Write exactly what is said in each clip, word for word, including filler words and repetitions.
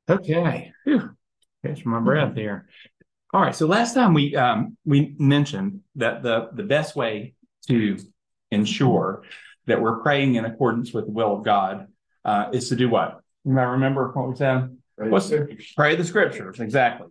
Okay. Whew. Catch my breath here. All right. So last time we um, we mentioned that the the best way to ensure that we're praying in accordance with the will of God uh, is to do what? You might remember what we said. Pray What's the scriptures. pray the scriptures? Exactly.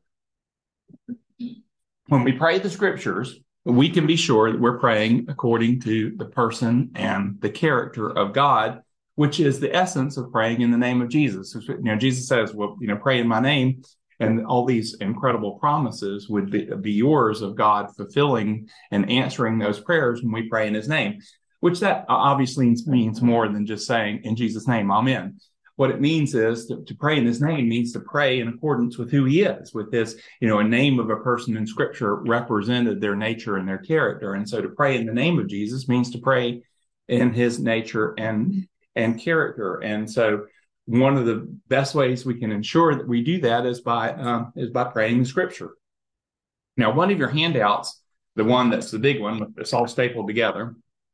When we pray the scriptures, we can be sure that we're praying according to the person and the character of God, which is the essence of praying in the name of Jesus. You know, Jesus says, "Well, you know, pray in my name," and all these incredible promises would be, be yours of God fulfilling and answering those prayers when we pray in His name. Which that obviously means more than just saying in Jesus' name, Amen. What it means is to, to pray in His name means to pray in accordance with who He is, with His, you know, a name of a person in Scripture represented their nature and their character. And so to pray in the name of Jesus means to pray in His nature and and character. And so one of the best ways we can ensure that we do that is by um, is by praying the Scripture. Now, one of your handouts, the one that's the big one, it's all stapled together,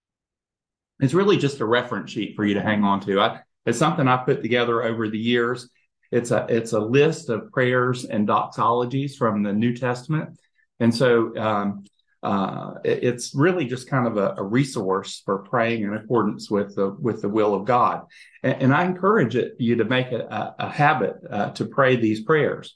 it's really just a reference sheet for you to hang on to. I, it's something I put together over the years. It's a it's a list of prayers and doxologies from the New Testament, and so um, uh, it, it's really just kind of a, a resource for praying in accordance with the with the will of God. And, and I encourage it, you to make it a, a habit uh, to pray these prayers.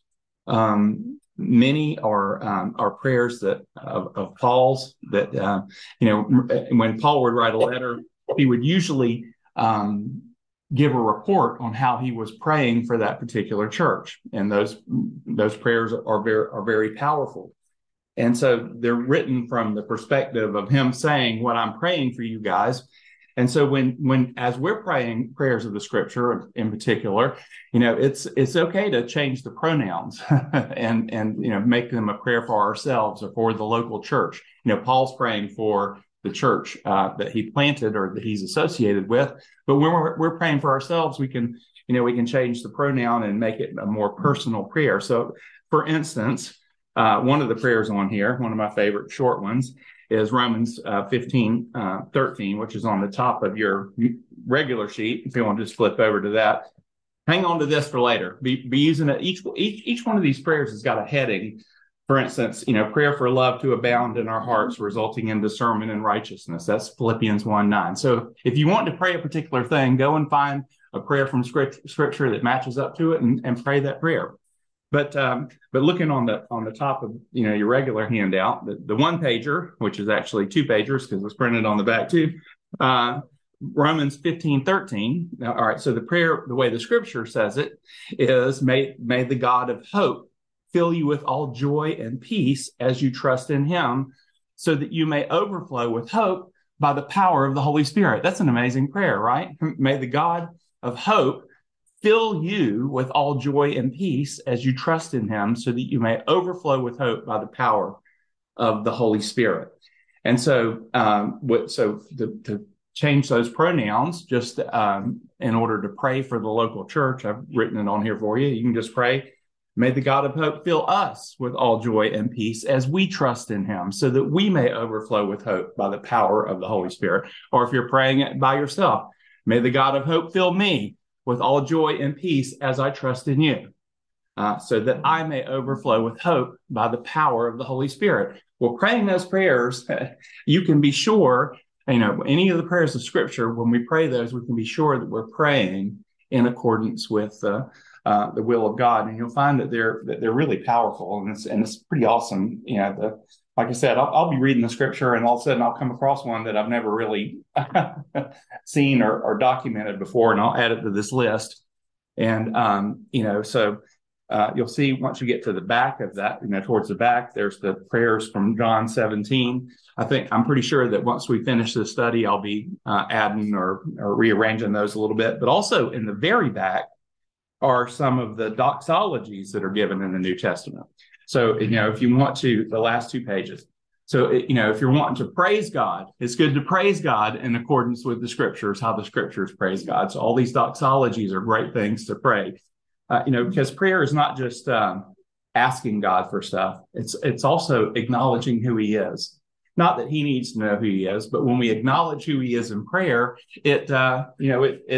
Um, many are um, are prayers that of, of Paul's that uh, you know when Paul would write a letter, he would usually um, give a report on how he was praying for that particular church, and those those prayers are very are very powerful. And so they're written from the perspective of him saying, "What I'm praying for you guys." And so when when as we're praying prayers of the Scripture in particular, you know, it's it's okay to change the pronouns and and you know make them a prayer for ourselves or for the local church. You know, Paul's praying for the church uh, that he planted or that he's associated with. But when we're, we're praying for ourselves, we can, you know, we can change the pronoun and make it a more personal prayer. So, for instance, uh, one of the prayers on here, one of my favorite short ones, is Romans uh, fifteen, uh, thirteen, which is on the top of your regular sheet. If you want to just flip over to that, hang on to this for later. Be, be using it. Each, each, each one of these prayers has got a heading. For instance, you know, prayer for love to abound in our hearts, resulting in discernment and righteousness. That's Philippians one nine. So if you want to pray a particular thing, go and find a prayer from Scripture that matches up to it and, and pray that prayer. But um, but looking on the on the top of you know your regular handout, the, the one pager, which is actually two pagers because it's printed on the back too, uh, Romans fifteen thirteen. Now, all right, so the prayer, the way the Scripture says it, is may may the God of hope fill you with all joy and peace as you trust in Him, so that you may overflow with hope by the power of the Holy Spirit. That's an amazing prayer, right? May the God of hope fill you with all joy and peace as you trust in Him, so that you may overflow with hope by the power of the Holy Spirit. And so, um, what, so to, to change those pronouns, just um, in order to pray for the local church, I've written it on here for you. You can just pray, may the God of hope fill us with all joy and peace as we trust in Him, so that we may overflow with hope by the power of the Holy Spirit. Or if you're praying it by yourself, may the God of hope fill me with all joy and peace as I trust in you, uh, so that I may overflow with hope by the power of the Holy Spirit. Well, praying those prayers, you can be sure, you know, any of the prayers of Scripture, when we pray those, we can be sure that we're praying in accordance with uh, uh, the will of God, and you'll find that they're that they're really powerful, and it's and it's pretty awesome. You know, the, like I said, I'll, I'll be reading the Scripture, and all of a sudden I'll come across one that I've never really seen or, or documented before, and I'll add it to this list. And um, you know, so uh, you'll see once you get to the back of that, you know, towards the back, there's the prayers from John seventeen. I think I'm pretty sure that once we finish this study, I'll be uh, adding or, or rearranging those a little bit. But also in the very back are some of the doxologies that are given in the New Testament. So, you know, if you want to, the last two pages. So, you know, if you're wanting to praise God, it's good to praise God in accordance with the Scriptures, how the Scriptures praise God. So all these doxologies are great things to pray, uh, you know, because prayer is not just um, asking God for stuff. It's it's also acknowledging who He is. Not that He needs to know who He is, but when we acknowledge who He is in prayer, it, uh, you know, it, it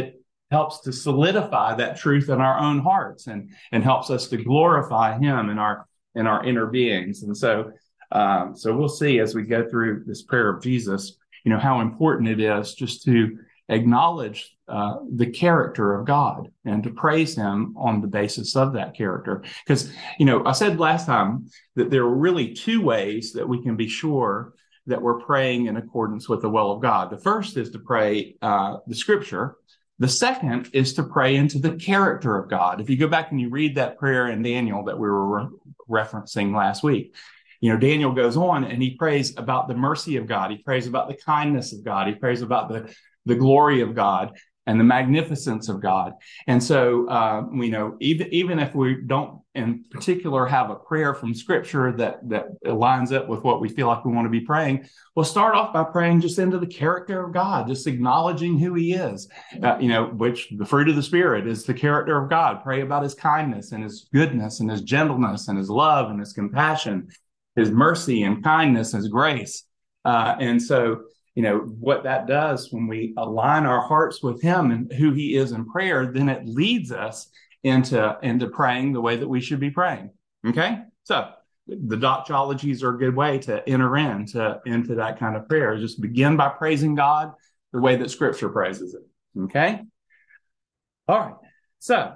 helps to solidify that truth in our own hearts and, and helps us to glorify him in our in our inner beings. And so, um, so we'll see as we go through this prayer of Jesus, you know, how important it is just to acknowledge uh, the character of God and to praise him on the basis of that character. Because, you know, I said last time that there are really two ways that we can be sure that we're praying in accordance with the will of God. The first is to pray uh, the scripture. The second is to pray into the character of God. If you go back and you read that prayer in Daniel that we were re- referencing last week, you know, Daniel goes on and he prays about the mercy of God. He prays about the kindness of God. He prays about the, the glory of God and the magnificence of God. And so, uh, you know, even, even if we don't in particular have a prayer from scripture that, that lines up with what we feel like we want to be praying, we'll start off by praying just into the character of God, just acknowledging who he is, uh, you know, which the fruit of the Spirit is the character of God. Pray about his kindness and his goodness and his gentleness and his love and his compassion, his mercy and kindness, his grace. Uh, and so, you know, what that does when we align our hearts with him and who he is in prayer, then it leads us into, into praying the way that we should be praying. Okay? So the doxologies are a good way to enter into, into that kind of prayer. Just begin by praising God the way that scripture praises it. Okay? All right. So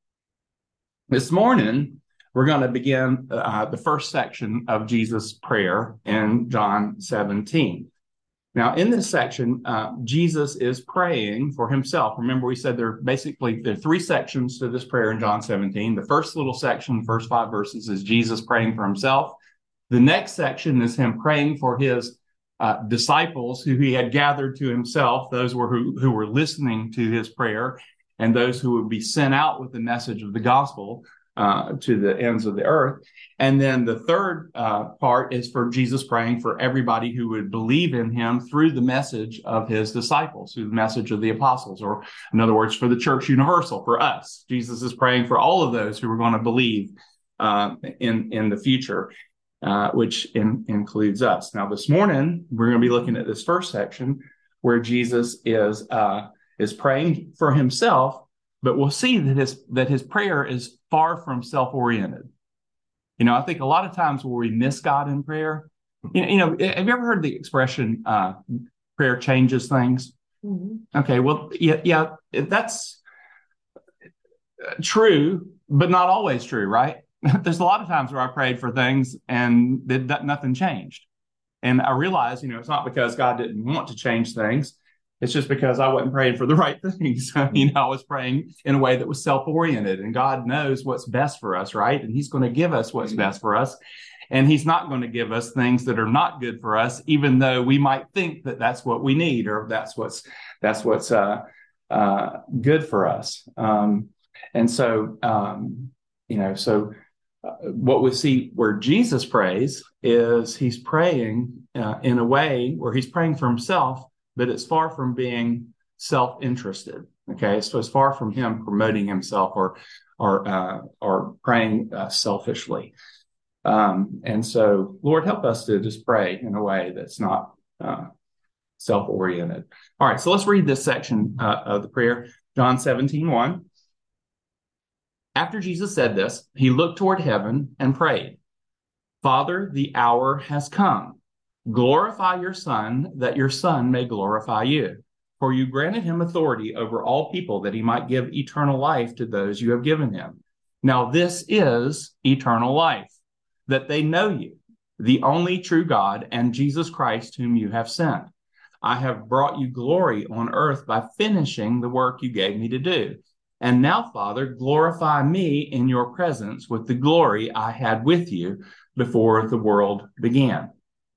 this morning, we're going to begin uh, the first section of Jesus' prayer in John seventeen. Now, in this section, uh, Jesus is praying for himself. Remember, we said there are basically there are three sections to this prayer in John seventeen. The first little section, first five verses, is Jesus praying for himself. The next section is him praying for his uh, disciples who he had gathered to himself, those were who, who were listening to his prayer, and those who would be sent out with the message of the gospel uh, to the ends of the earth. And then the third uh, part is for Jesus praying for everybody who would believe in him through the message of his disciples, through the message of the apostles, or in other words, for the church universal, for us. Jesus is praying for all of those who are going to believe uh, in, in the future, uh, which in, includes us. Now, this morning, we're going to be looking at this first section where Jesus is uh, is praying for himself, but we'll see that his that his prayer is far from self-oriented. You know, I think a lot of times where we miss God in prayer, you know, you know have you ever heard the expression, uh, prayer changes things? Mm-hmm. Okay, well, yeah, yeah, that's true, but not always true, right? There's a lot of times where I prayed for things and that nothing changed. And I realized, you know, it's not because God didn't want to change things. It's just because I wasn't praying for the right things. You know, I was praying in a way that was self-oriented, and God knows what's best for us, right? And he's going to give us what's best for us. And he's not going to give us things that are not good for us, even though we might think that that's what we need, or that's what's, that's what's, uh, uh, good for us. Um, and so, um, you know, so uh, what we see where Jesus prays is he's praying uh, in a way where he's praying for himself, but it's far from being self-interested. Okay, so it's far from him promoting himself or or uh, or praying uh, selfishly. Um, and so, Lord, help us to just pray in a way that's not uh, self-oriented. All right, so let's read this section uh, of the prayer, John seventeen, one. After Jesus said this, he looked toward heaven and prayed, "Father, the hour has come. Glorify your Son, that your Son may glorify you. For you granted him authority over all people, that he might give eternal life to those you have given him. Now this is eternal life, that they know you, the only true God, and Jesus Christ, whom you have sent. I have brought you glory on earth by finishing the work you gave me to do. And now, Father, glorify me in your presence with the glory I had with you before the world began."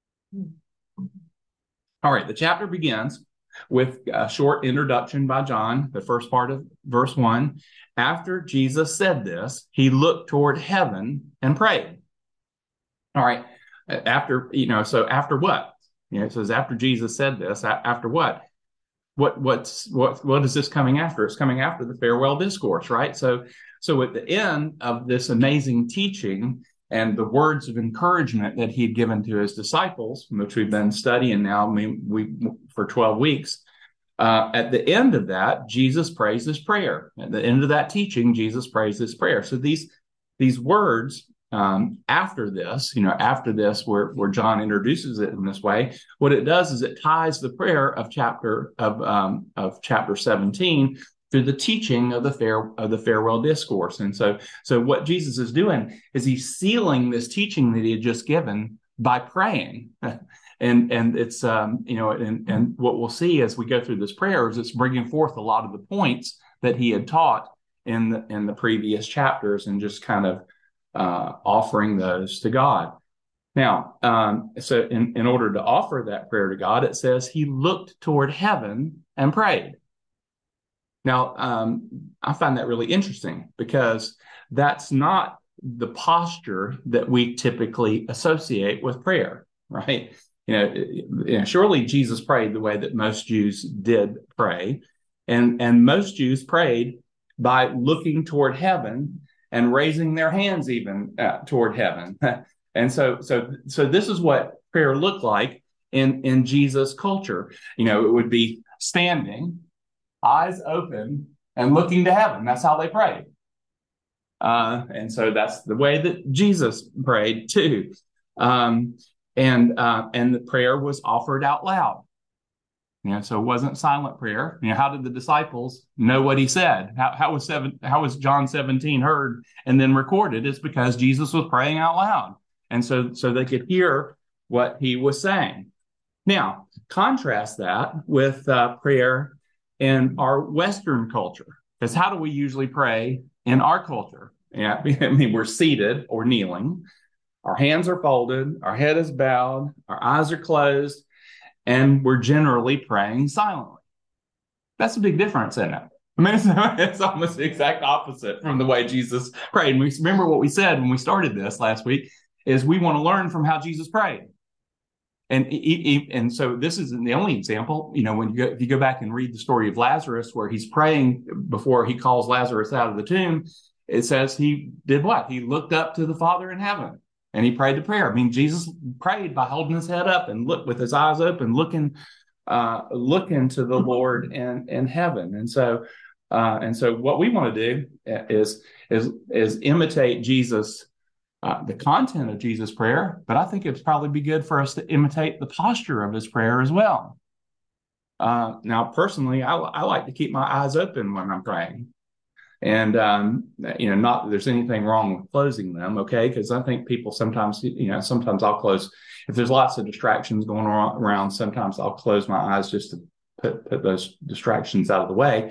All right, the chapter begins with a short introduction by John, the first part of verse one. After Jesus said this, he looked toward heaven and prayed. All right, after, you know, so after what? You know, it says after Jesus said this, after what? What what's what what is this coming after? It's coming after the farewell discourse, right? So so at the end of this amazing teaching and the words of encouragement that he'd given to his disciples, which we've been studying now, I mean, we for twelve weeks, Uh, at the end of that, Jesus prays this prayer. At the end of that teaching, Jesus prays this prayer. So these these words um, after this, you know, after this, where where John introduces it in this way, what it does is it ties the prayer of chapter of um, of chapter seventeen through the teaching of the fair of the farewell discourse. And so, so what Jesus is doing is he's sealing this teaching that he had just given by praying. And and it's um you know and and what we'll see as we go through this prayer is it's bringing forth a lot of the points that he had taught in the in the previous chapters and just kind of uh, offering those to God. Now, um, so in in order to offer that prayer to God, it says he looked toward heaven and prayed. Now, um, I find that really interesting because that's not the posture that we typically associate with prayer, right? You know, you know, surely Jesus prayed the way that most Jews did pray, and and most Jews prayed by looking toward heaven and raising their hands even uh, toward heaven. And so, so, so this is what prayer looked like in in Jesus' culture. You know, it would be standing, eyes open, and looking to heaven. That's how they prayed. Uh, and so that's the way that Jesus prayed too. Um, and uh, and the prayer was offered out loud. You know, so it wasn't silent prayer. You know, how did the disciples know what he said? How, how was seven? How was John seventeen heard and then recorded? It's because Jesus was praying out loud, and so so they could hear what he was saying. Now, contrast that with uh, prayer in our Western culture, because how do we usually pray in our culture? Yeah, I mean, we're seated or kneeling, our hands are folded, our head is bowed, our eyes are closed, and we're generally praying silently. That's a big difference, isn't it? I mean, it's, it's almost the exact opposite from the way Jesus prayed. And we remember what we said when we started this last week is we want to learn from how Jesus prayed. And and so this isn't the only example. You know, when you go, if you go back and read the story of Lazarus, where he's praying before he calls Lazarus out of the tomb, it says he did what? He looked up to the Father in heaven and he prayed the prayer. I mean, Jesus prayed by holding his head up and look with his eyes open, looking, uh, looking to the Lord in, in heaven. And so, uh, and so, what we want to do is is is imitate Jesus. Uh, the content of Jesus' prayer, but I think it'd probably be good for us to imitate the posture of his prayer as well. Uh, now, personally, I, I like to keep my eyes open when I'm praying. And, um, you know, not that there's anything wrong with closing them, okay? Because I think people sometimes, you know, sometimes I'll close, if there's lots of distractions going around, sometimes I'll close my eyes just to put, put those distractions out of the way.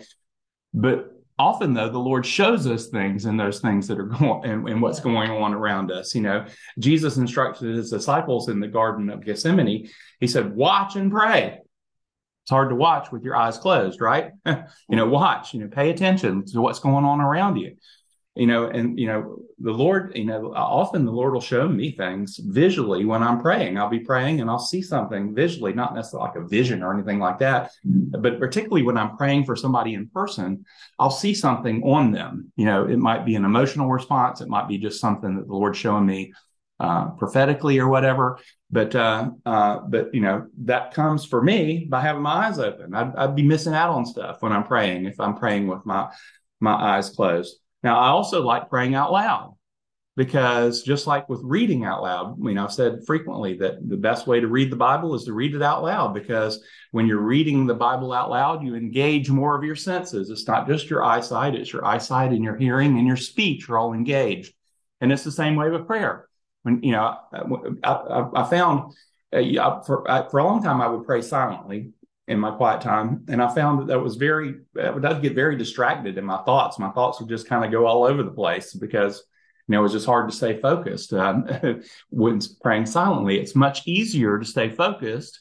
But often, though, the Lord shows us things and those things that are going and, and what's going on around us. You know, Jesus instructed his disciples in the Garden of Gethsemane. He said, watch and pray. It's hard to watch with your eyes closed, right? You know, watch, you know, pay attention to what's going on around you. You know, and, you know, the Lord, you know, often the Lord will show me things visually when I'm praying. I'll be praying and I'll see something visually, not necessarily like a vision or anything like that, but particularly when I'm praying for somebody in person, I'll see something on them. You know, it might be an emotional response. It might be just something that the Lord's showing me uh, prophetically or whatever. But, uh, uh, but, you know, that comes for me by having my eyes open. I'd, I'd be missing out on stuff when I'm praying if I'm praying with my, my eyes closed. Now, I also like praying out loud because just like with reading out loud, you know, I've said frequently that the best way to read the Bible is to read it out loud, because when you're reading the Bible out loud, you engage more of your senses. It's not just your eyesight, it's your eyesight and your hearing and your speech are all engaged. And it's the same way with prayer. When, you know, I, I, I found uh, for, I, for a long time, I would pray silently in my quiet time. And I found that that was very, I'd get very distracted in my thoughts. My thoughts would just kind of go all over the place because, you know, it was just hard to stay focused um, when praying silently. It's much easier to stay focused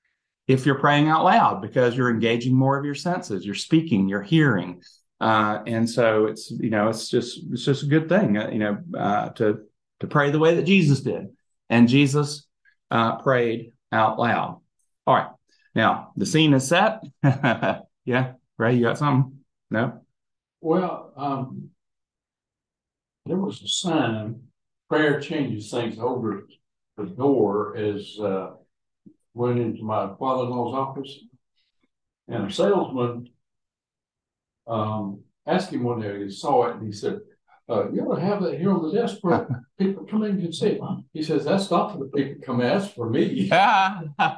if you're praying out loud because you're engaging more of your senses. You're speaking, you're hearing. Uh, and so it's, you know, it's just, it's just a good thing, uh, you know, uh, to, to pray the way that Jesus did. And Jesus uh, prayed out loud. All right. Now, the scene is set. Yeah, Ray, you got something? No? Well, um, there was a sign, prayer changes things, over the door as uh, went into my father-in-law's office. And a salesman um, asked him one day, he saw it, and he said, uh, you ought to have that here on the desk for people come in and see it. He says, that's not for the people to come ask for me. Yeah,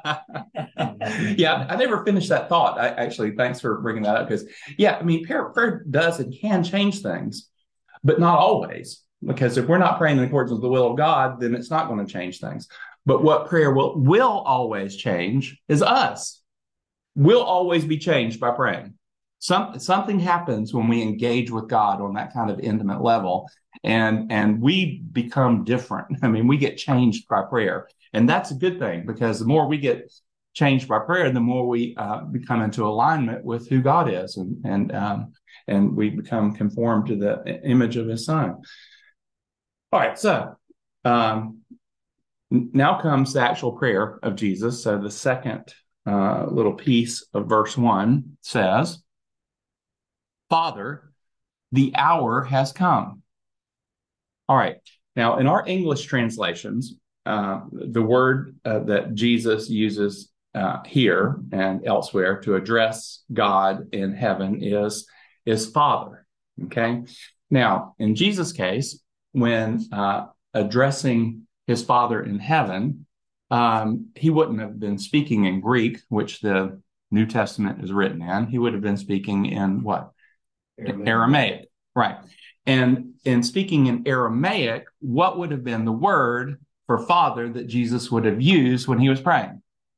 I never finished that thought. I actually, thanks for bringing that up, because, yeah, I mean, prayer, prayer does and can change things, but not always. Because if we're not praying in accordance with the will of God, then it's not going to change things. But what prayer will will always change is us. We'll always be changed by praying. Some, something happens when we engage with God on that kind of intimate level, and, and we become different. I mean, we get changed by prayer. And that's a good thing, because the more we get changed by prayer, the more we uh, become into alignment with who God is, and, and, um, and we become conformed to the image of his Son. All right, so um, now comes the actual prayer of Jesus. So the second uh, little piece of verse one says, Father, the hour has come. All right. Now, in our English translations, uh, the word uh, that Jesus uses uh, here and elsewhere to address God in heaven is, is Father. Okay. Now, in Jesus' case, when uh, addressing his Father in heaven, um, he wouldn't have been speaking in Greek, which the New Testament is written in. He would have been speaking in what? Aramaic. Aramaic, right. And in speaking in Aramaic, what would have been the word for father that Jesus would have used when he was praying?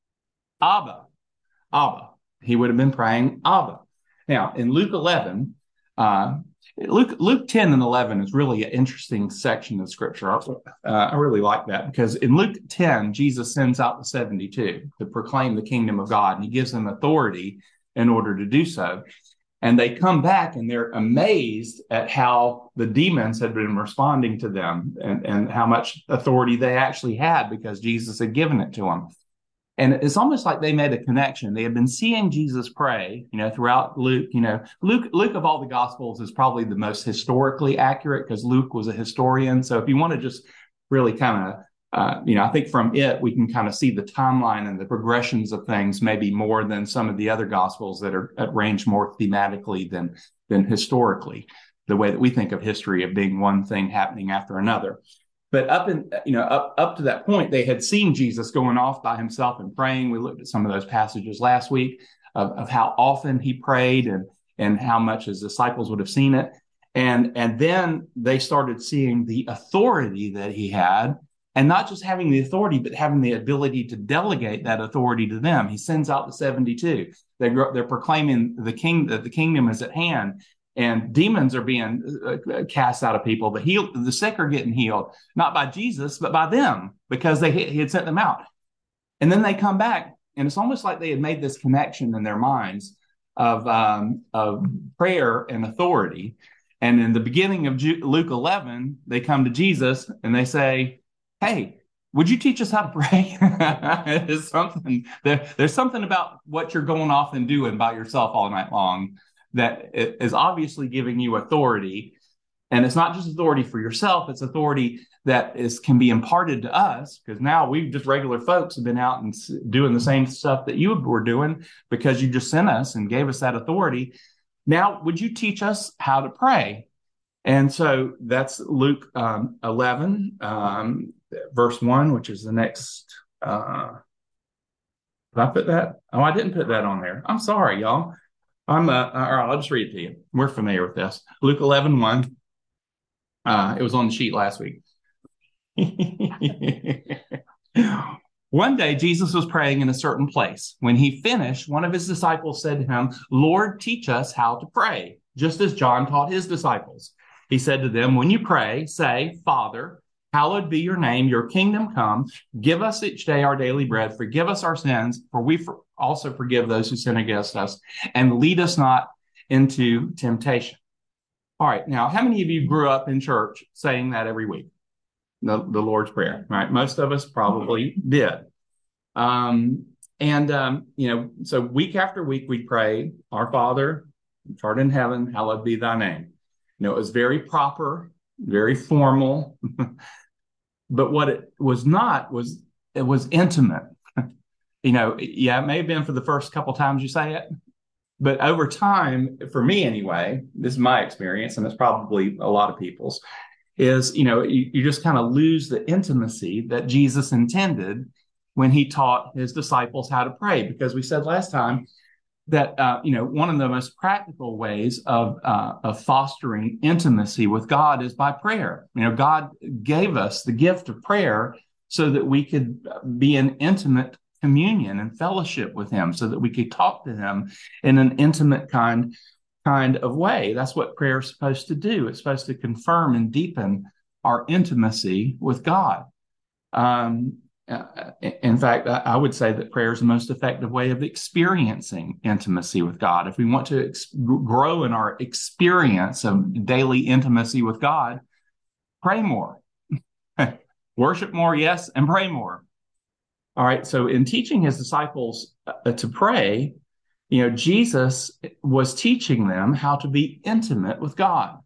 Abba. Abba. He would have been praying Abba. Now, in Luke eleven, uh, Luke, Luke ten and eleven is really an interesting section of scripture. Uh, I really like that, because in Luke ten, Jesus sends out the seventy-two to proclaim the kingdom of God, and he gives them authority in order to do so. And they come back and they're amazed at how the demons had been responding to them, and, and how much authority they actually had, because Jesus had given it to them. And it's almost like they made a connection. They had been seeing Jesus pray, you know, throughout Luke. You know, Luke, Luke of all the Gospels is probably the most historically accurate, because Luke was a historian. So if you want to just really kind of, uh, you know, I think from it, we can kind of see the timeline and the progressions of things maybe more than some of the other Gospels that are arranged more thematically than, than historically, the way that we think of history of being one thing happening after another. But up in, you know, up, up to that point, they had seen Jesus going off by himself and praying. We looked at some of those passages last week of, of how often he prayed, and, and how much his disciples would have seen it. And, and then they started seeing the authority that he had, and not just having the authority, but having the ability to delegate that authority to them. He sends out the seventy-two. They grow, they're proclaiming the king, that the kingdom is at hand. And demons are being uh, cast out of people. The heal, the sick are getting healed, not by Jesus, but by them, because they he had sent them out. And then they come back, and it's almost like they had made this connection in their minds of um, of prayer and authority. And in the beginning of Luke eleven, they come to Jesus and they say, "Hey, would you teach us how to pray?" It's something there, there's something about what you're going off and doing by yourself all night long that is obviously giving you authority. And it's not just authority for yourself, it's authority that is can be imparted to us, because now we just regular folks have been out and doing the same stuff that you were doing, because you just sent us and gave us that authority. Now, would you teach us how to pray? And so that's Luke um, eleven, um, verse one, which is the next. Uh, did I put that? Oh, I didn't put that on there. I'm sorry, y'all. I'm uh, all right, I'll just read it to you. We're familiar with this. Luke eleven, one. Uh, it was on the sheet last week. One day, Jesus was praying in a certain place. When he finished, one of his disciples said to him, "Lord, teach us how to pray, just as John taught his disciples." He said to them, "When you pray, say, 'Father, hallowed be your name, your kingdom come. Give us each day our daily bread. Forgive us our sins, for we for- also forgive those who sin against us. And lead us not into temptation.'" All right. Now, how many of you grew up in church saying that every week? The, the Lord's Prayer, right? Most of us probably did. Um, and, um, you know, so week after week, we pray, "Our Father, which art in heaven, hallowed be thy name." You know, it was very proper, very formal. But what it was not was, it was intimate. You know, yeah, it may have been for the first couple times you say it, but over time, for me anyway, this is my experience, and it's probably a lot of people's, is, you know, you, you just kind of lose the intimacy that Jesus intended when he taught his disciples how to pray. Because we said last time that, uh, you know, one of the most practical ways of, uh, of fostering intimacy with God is by prayer. You know, God gave us the gift of prayer so that we could be in intimate communion and fellowship with him, so that we could talk to him in an intimate kind kind of way. That's what prayer is supposed to do. It's supposed to confirm and deepen our intimacy with God. Um, in fact, I would say that prayer is the most effective way of experiencing intimacy with God. If we want to ex- grow in our experience of daily intimacy with God, pray more. Worship more, yes, and pray more. All right, so in teaching his disciples uh, to pray, you know, Jesus was teaching them how to be intimate with God.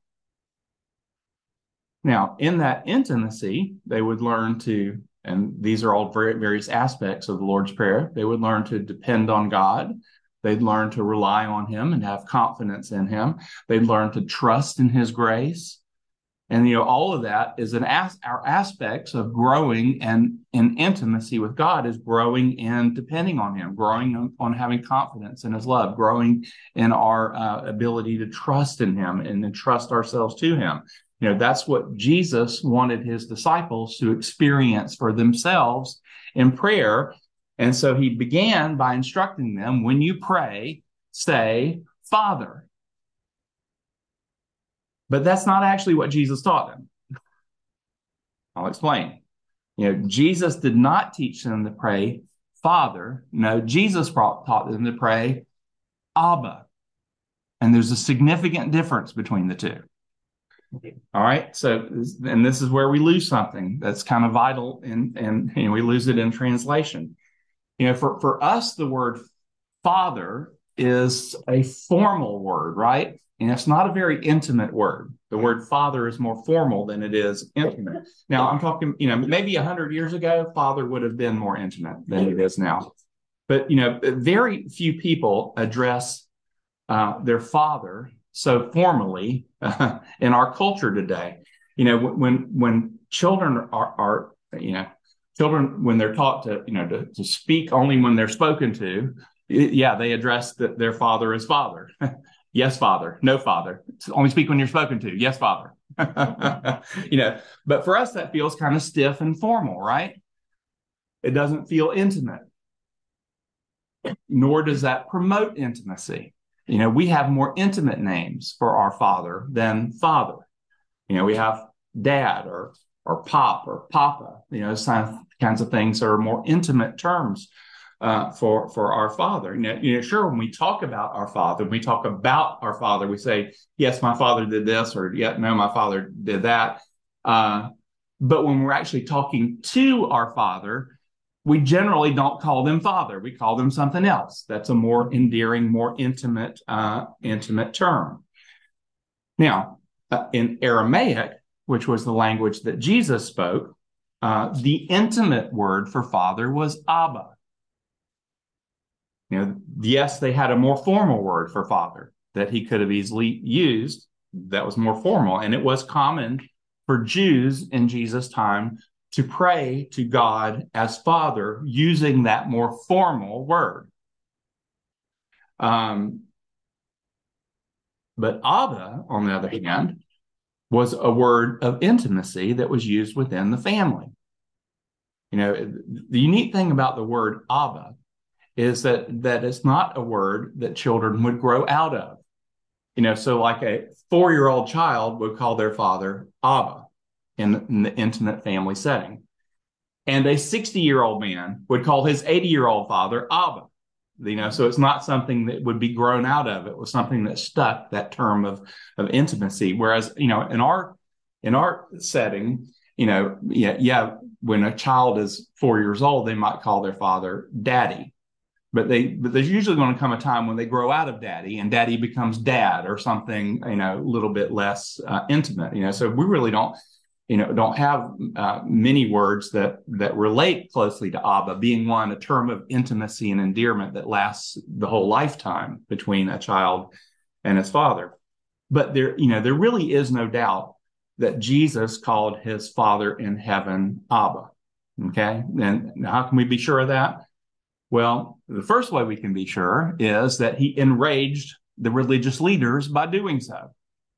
Now, in that intimacy, they would learn to, and these are all very various aspects of the Lord's Prayer, they would learn to depend on God. They'd learn to rely on him and have confidence in him. They'd learn to trust in his grace. And, you know, all of that is an as, our aspects of growing and in intimacy with God is growing in depending on him, growing on, on having confidence in his love, growing in our uh, ability to trust in him and to trust ourselves to him. You know, that's what Jesus wanted his disciples to experience for themselves in prayer. And so he began by instructing them, when you pray, say, Father. But that's not actually what Jesus taught them. I'll explain. You know, Jesus did not teach them to pray, Father. No, Jesus taught them to pray, Abba. And there's a significant difference between the two. All right. So, and this is where we lose something that's kind of vital, and and you know, we lose it in translation. You know, for, for us, the word Father is a formal word, right? And it's not a very intimate word. The word Father is more formal than it is intimate. Now, I'm talking, you know, maybe a hundred years ago, Father would have been more intimate than it is now. But, you know, very few people address uh, their father so formally uh, in our culture today. You know, when when children are, are you know, children, when they're taught to, you know, to, to speak only when they're spoken to, yeah, they address the, their father as Father. Yes, Father. No, Father. Only speak when you're spoken to. Yes, Father. You know, but for us, that feels kind of stiff and formal, right? It doesn't feel intimate, nor does that promote intimacy. You know, we have more intimate names for our Father than Father. You know, we have Dad or or Pop or Papa. You know, those kinds of things are more intimate terms Uh, for for our Father. You know, you know, sure, when we talk about our Father, when we talk about our Father, we say, yes, my Father did this, or yeah, no, my Father did that. Uh, but when we're actually talking to our Father, we generally don't call them Father. We call them something else. That's a more endearing, more intimate, uh, intimate term. Now, uh, in Aramaic, which was the language that Jesus spoke, uh, the intimate word for Father was Abba. You know, yes, they had a more formal word for Father that he could have easily used that was more formal. And it was common for Jews in Jesus' time to pray to God as Father using that more formal word. Um, but Abba, on the other hand, was a word of intimacy that was used within the family. You know, the unique thing about the word Abba is that that it's not a word that children would grow out of. You know, so like a four-year-old child would call their father Abba in, in the intimate family setting. And a sixty-year-old man would call his eighty-year-old father Abba. You know, so it's not something that would be grown out of. It was something that stuck, that term of, of intimacy. Whereas, you know, in our in our setting, you know, yeah, yeah, when a child is four years old, they might call their father Daddy. But they, but there's usually going to come a time when they grow out of Daddy, and Daddy becomes Dad or something, you know, a little bit less uh, intimate. You know, so we really don't, you know, don't have uh, many words that that relate closely to Abba, being one, a term of intimacy and endearment that lasts the whole lifetime between a child and his father. But there, you know, there really is no doubt that Jesus called his Father in heaven Abba. Okay, and how can we be sure of that? Well, the first way we can be sure is that he enraged the religious leaders by doing so.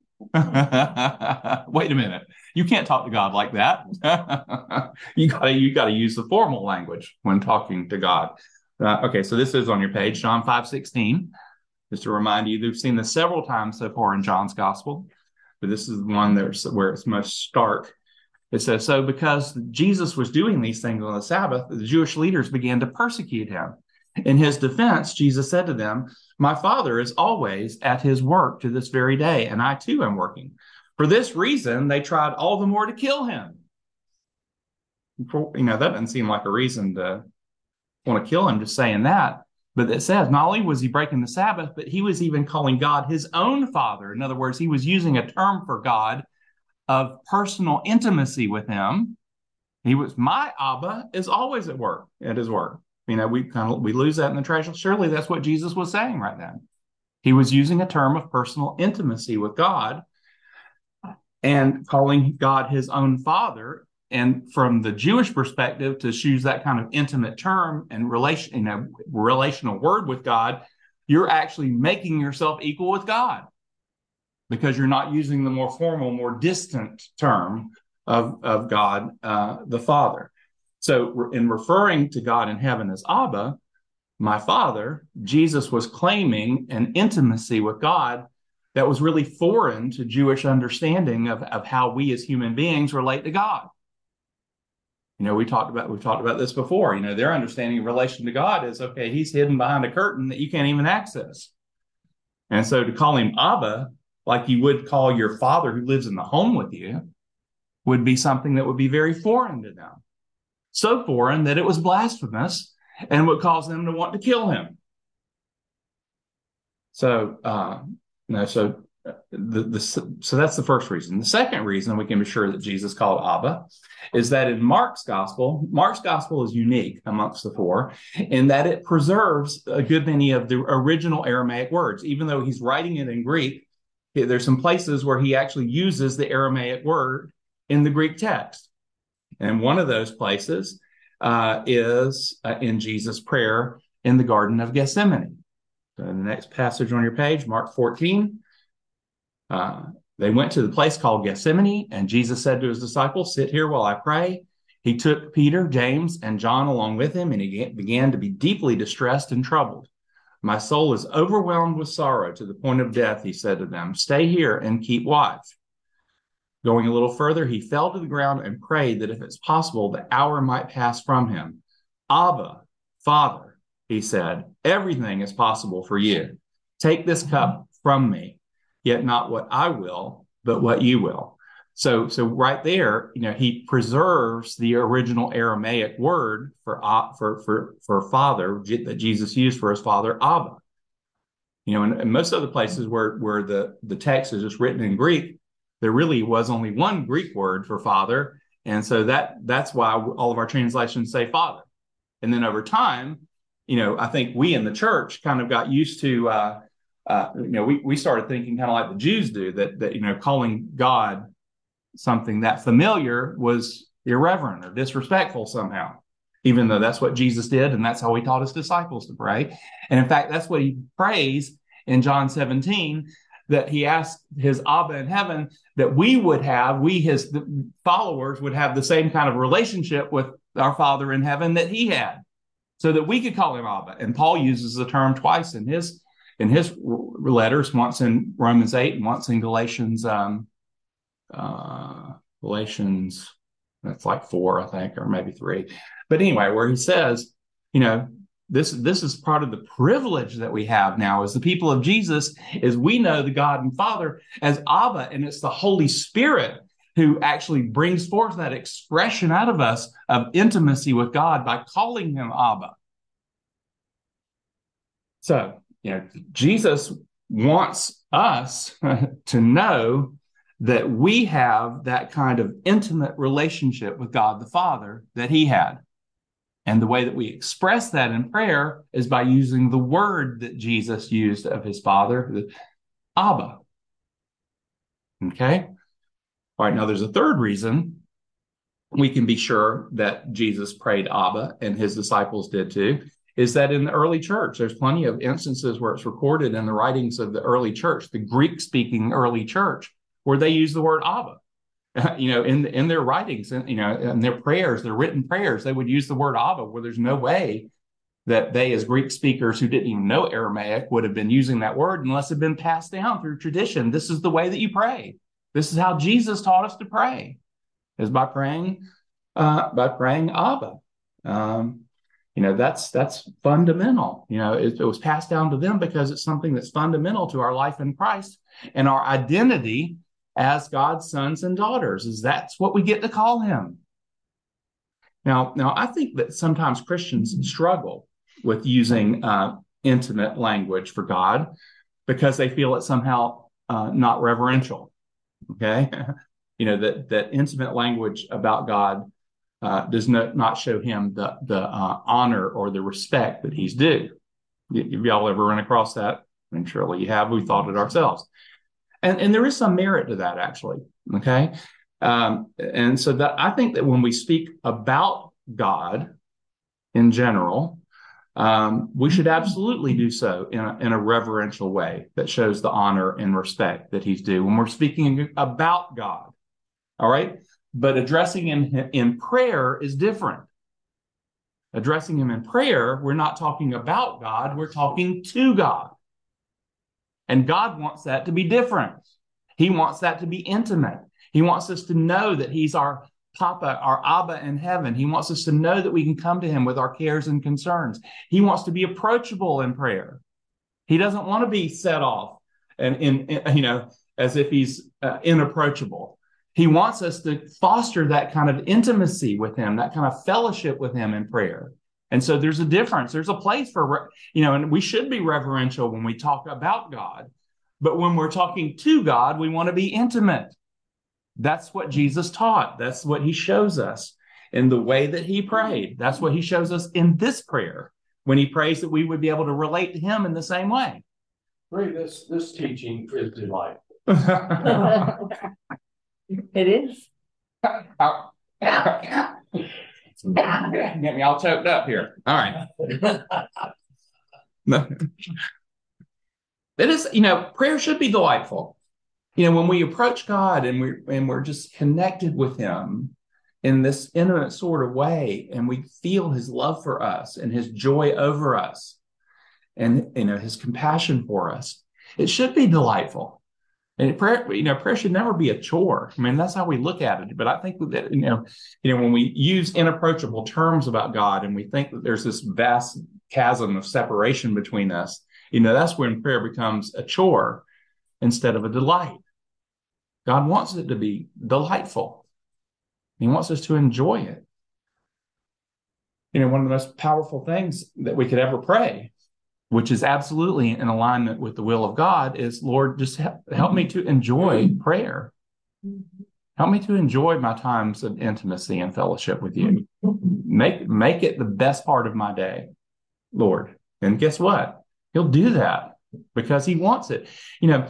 Wait a minute. You can't talk to God like that. you gotta, you gotta use the formal language when talking to God. Uh, okay, so this is on your page, John five sixteen. Just to remind you, you've seen this several times so far in John's gospel, but this is the one that's, where it's most stark. It says, so because Jesus was doing these things on the Sabbath, the Jewish leaders began to persecute him. In his defense, Jesus said to them, my Father is always at his work to this very day, and I too am working. For this reason, they tried all the more to kill him. For, you know, that doesn't seem like a reason to want to kill him, just saying that. But it says not only was he breaking the Sabbath, but he was even calling God his own Father. In other words, he was using a term for God of personal intimacy with him. He was, my Abba is always at work, at his work. You know, we kind of, we lose that in the treasure. Surely that's what Jesus was saying right then. He was using a term of personal intimacy with God and calling God his own Father. And from the Jewish perspective, to choose that kind of intimate term and relation, you know, relational word with God, you're actually making yourself equal with God, because you're not using the more formal, more distant term of, of God, uh, the Father. So in referring to God in heaven as Abba, my Father, Jesus was claiming an intimacy with God that was really foreign to Jewish understanding of, of how we as human beings relate to God. You know, we talked about, we've talked about this before. You know, their understanding of relation to God is, okay, he's hidden behind a curtain that you can't even access. And so to call him Abba, like you would call your father who lives in the home with you, would be something that would be very foreign to them. So foreign that it was blasphemous and would cause them to want to kill him. So, uh, no, so the, the so that's the first reason. The second reason we can be sure that Jesus called Abba is that in Mark's gospel, Mark's gospel is unique amongst the four in that it preserves a good many of the original Aramaic words. Even though he's writing it in Greek, there's some places where he actually uses the Aramaic word in the Greek text. And one of those places uh, is uh, in Jesus' prayer in the Garden of Gethsemane. So in the next passage on your page, Mark fourteen, uh, they went to the place called Gethsemane, and Jesus said to his disciples, sit here while I pray. He took Peter, James, and John along with him, and he began to be deeply distressed and troubled. My soul is overwhelmed with sorrow to the point of death, he said to them. Stay here and keep watch. Going a little further, he fell to the ground and prayed that if it's possible, the hour might pass from him. Abba, Father, he said, everything is possible for you. Take this cup from me, yet not what I will, but what you will. So, so right there, you know, he preserves the original Aramaic word for uh, for for for father that Jesus used for his father, Abba. You know, in, in most other places where where the the text is just written in Greek, there really was only one Greek word for father, and so that that's why all of our translations say father. And then over time, you know, I think we in the church kind of got used to, uh, uh, you know, we we started thinking kind of like the Jews do, that that you know, calling God something that familiar was irreverent or disrespectful somehow, even though that's what Jesus did and that's how he taught his disciples to pray. And in fact, that's what he prays in John seventeen, that he asked his Abba in heaven that we would have, we his followers would have the same kind of relationship with our Father in heaven that he had, so that we could call him Abba. And Paul uses the term twice in his in his letters, once in Romans eight and once in Galatians um, uh, Galatians, that's like four, I think, or maybe three. But anyway, where he says, you know, this, this is part of the privilege that we have now as the people of Jesus, is we know the God and Father as Abba, and it's the Holy Spirit who actually brings forth that expression out of us of intimacy with God by calling him Abba. So, you know, Jesus wants us to know that we have that kind of intimate relationship with God the Father that he had. And the way that we express that in prayer is by using the word that Jesus used of his Father, Abba. Okay? All right, now there's a third reason we can be sure that Jesus prayed Abba, and his disciples did too, is that in the early church, there's plenty of instances where it's recorded in the writings of the early church, the Greek-speaking early church, where they use the word Abba. You know, in in their writings, and you know, in their prayers, their written prayers, they would use the word Abba, where there's no way that they, as Greek speakers who didn't even know Aramaic, would have been using that word unless it had been passed down through tradition. This is the way that you pray. This is how Jesus taught us to pray, is by praying, uh, by praying Abba. Um, you know, that's that's fundamental. You know, it, it was passed down to them because it's something that's fundamental to our life in Christ and our identity as God's sons and daughters, is that's what we get to call him. Now, now I think that sometimes Christians struggle with using uh, intimate language for God because they feel it somehow uh, not reverential. Okay, you know, that that intimate language about God uh, does not not show him the the uh, honor or the respect that he's due. Y- y'all ever run across that? And surely you have. We thought it ourselves. And, and there is some merit to that, actually. Okay. Um, and so that I think that when we speak about God in general, um, we should absolutely do so in a, in a reverential way that shows the honor and respect that he's due when we're speaking about God. All right. But addressing him in prayer is different. Addressing him in prayer, we're not talking about God, we're talking to God. And God wants that to be different. He wants that to be intimate. He wants us to know that he's our Papa, our Abba in heaven. He wants us to know that we can come to him with our cares and concerns. He wants to be approachable in prayer. He doesn't want to be set off and, in, in you know, as if he's uh, inapproachable. He wants us to foster that kind of intimacy with him, that kind of fellowship with him in prayer. And so there's a difference. There's a place for, you know, and we should be reverential when we talk about God. But when we're talking to God, we want to be intimate. That's what Jesus taught. That's what he shows us in the way that he prayed. That's what he shows us in this prayer when he prays that we would be able to relate to him in the same way. Ray, this, this teaching is delightful. It is. Get me all choked up here. All right. It is, you know, prayer should be delightful. You know, when we approach God and we're, and we're just connected with him in this intimate sort of way, and we feel his love for us and his joy over us and, you know, his compassion for us, it should be delightful. And prayer, you know, prayer should never be a chore. I mean, that's how we look at it. But I think that, you know, you know, when we use inapproachable terms about God and we think that there's this vast chasm of separation between us, you know, that's when prayer becomes a chore instead of a delight. God wants it to be delightful. He wants us to enjoy it. You know, one of the most powerful things that we could ever pray, which is absolutely in alignment with the will of God, is, Lord, just help me to enjoy prayer. Help me to enjoy my times of intimacy and fellowship with you. Make, make it the best part of my day, Lord. And guess what? He'll do that because he wants it. You know,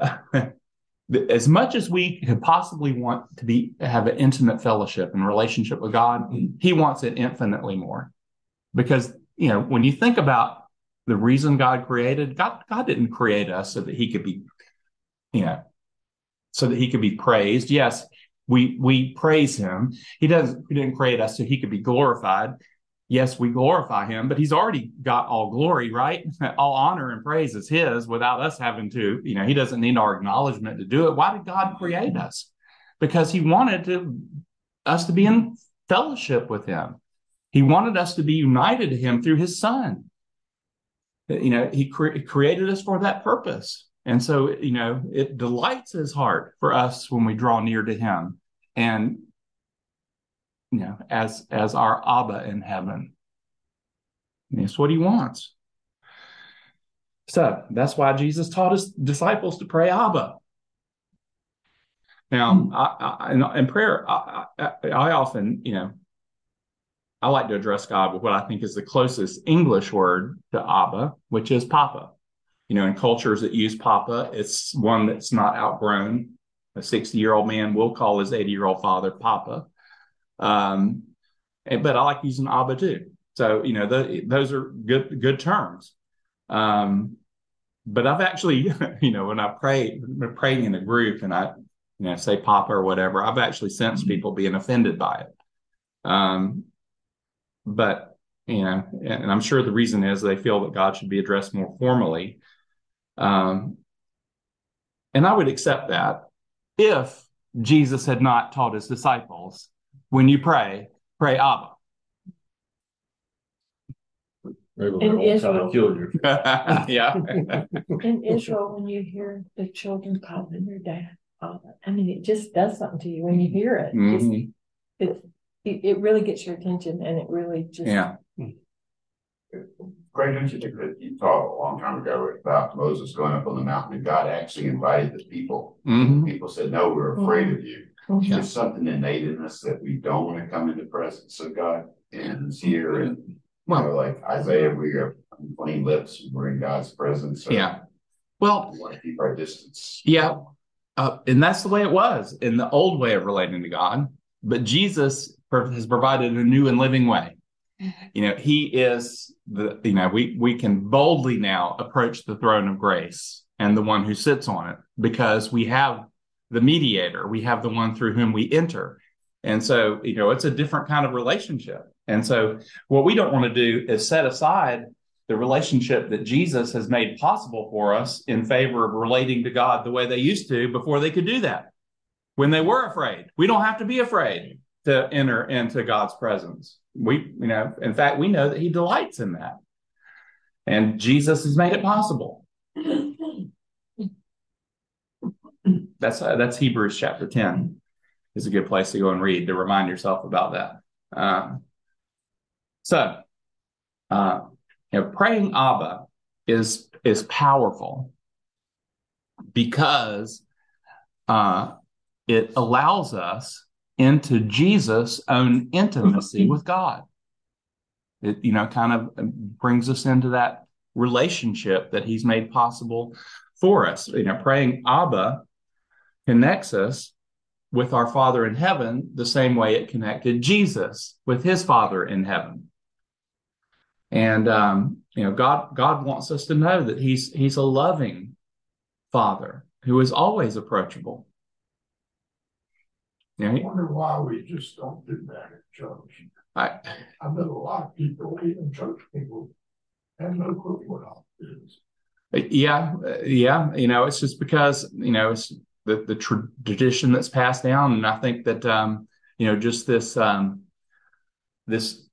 as much as we could possibly want to be have an intimate fellowship and relationship with God, he wants it infinitely more. Because, you know, when you think about the reason God created, God, God didn't create us so that he could be, you know, so that he could be praised. Yes, we we praise him. He doesn't, he didn't create us so he could be glorified. Yes, we glorify him, but he's already got all glory, right? All honor and praise is his without us having to, you know, he doesn't need our acknowledgement to do it. Why did God create us? Because he wanted to us to be in fellowship with him. He wanted us to be united to him through his son. You know, he cre- created us for that purpose. And so, you know, it delights his heart for us when we draw near to him. And, you know, as, as our Abba in heaven. And it's what he wants. So that's why Jesus taught his disciples to pray Abba. Now, I, I, in, in prayer, I, I, I often, you know, I like to address God with what I think is the closest English word to Abba, which is Papa. You know, in cultures that use Papa, it's one that's not outgrown. A sixty-year-old man will call his eighty-year-old father Papa. Um, and, but I like using Abba too. So, you know, the, those are good good terms. Um, but I've actually, you know, when I pray, praying in a group and I, you know, say Papa or whatever, I've actually sensed people being offended by it. Um, but, you know, and I'm sure the reason is they feel that God should be addressed more formally. Um, and I would accept that if Jesus had not taught his disciples, when you pray, pray Abba. In Israel, Yeah. in Israel, when you hear the children calling their dad, Abba, I mean, it just does something to you when you hear it. Mm-hmm. It, it it really gets your attention, and it really just yeah. Greg, don't you think that you talked a long time ago about Moses going up on the mountain and God actually invited the people? Mm-hmm. People said, "No, we're afraid mm-hmm. of you." Mm-hmm. There's something innate in us that we don't want to come into the presence of God, and it's here. And you well, know, like Isaiah, we have clean lips, we're in God's presence. So yeah. Well, we want to keep our distance. Yeah. Uh, and that's the way it was in the old way of relating to God. But Jesus has provided a new and living way. You know, he is the, you know, we, we can boldly now approach the throne of grace and the one who sits on it because we have the mediator. We have the one through whom we enter. And so, you know, it's a different kind of relationship. And so what we don't want to do is set aside the relationship that Jesus has made possible for us in favor of relating to God the way they used to before they could do that. When they were afraid, we don't have to be afraid to enter into God's presence. We, you know, in fact, we know that he delights in that. And Jesus has made it possible. That's, uh, that's Hebrews chapter ten is a good place to go and read to remind yourself about that. Um, so, uh, you know, praying Abba is, is powerful because uh, it allows us into Jesus' own intimacy with God. It, you know, kind of brings us into that relationship that he's made possible for us. You know, praying Abba connects us with our Father in heaven the same way it connected Jesus with his Father in heaven. And, um, you know, God, God wants us to know that he's, he's a loving Father who is always approachable. You know, I wonder why we just don't do that at church. I, I bet a lot of people, even church people, have no clue what all it is. Yeah, yeah. You know, it's just because, you know, it's the, the tra- tradition that's passed down. And I think that, um, you know, just this, um, this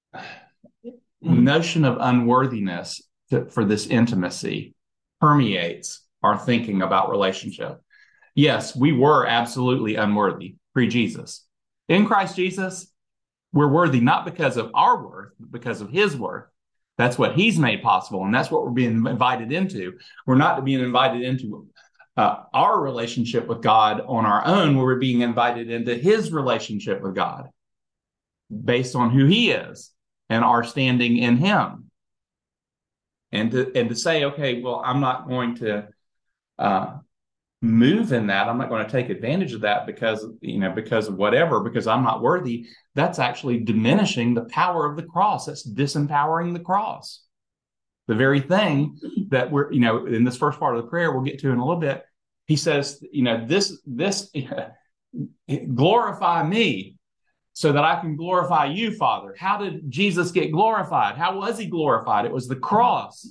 notion of unworthiness to, for this intimacy permeates our thinking about relationship. Yes, we were absolutely unworthy pre-Jesus. In Christ Jesus, we're worthy not because of our worth, but because of his worth. That's what he's made possible, and that's what we're being invited into. We're not being invited into uh, our relationship with God on our own, where we're being invited into his relationship with God based on who he is and our standing in him. And to, and to say, okay, well, I'm not going to uh, move in that. I'm not going to take advantage of that because, you know, because of whatever, because I'm not worthy. That's actually diminishing the power of the cross. That's disempowering the cross. The very thing that we're, you know, in this first part of the prayer, we'll get to in a little bit. He says, you know, this, this, glorify me so that I can glorify you, Father. How did Jesus get glorified? How was he glorified? It was the cross.